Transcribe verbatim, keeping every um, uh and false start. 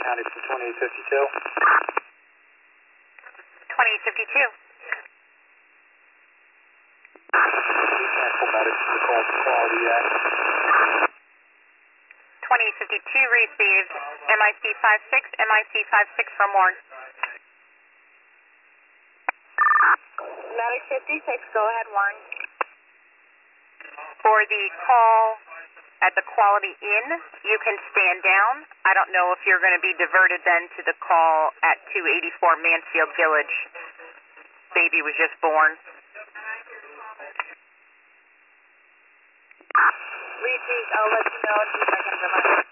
County from twenty-eight fifty-two. twenty-eight fifty-two. Cancel medics to the call for quality act. twenty-eight fifty-two received. M I C five six, M I C five six from Warren. Medic fifty-six, go ahead, Warren. For the call at the Quality Inn, you can stand down. I don't know if you're going to be diverted then to the call at two eighty-four Mansfield Village. Baby was just born. Repeat, I'll let you know in two seconds.